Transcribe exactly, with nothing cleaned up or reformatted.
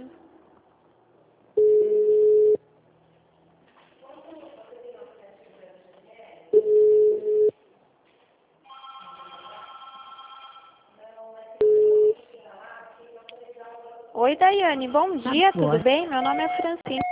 Oi, Daiane, bom dia, tudo bem? Meu nome é Francine.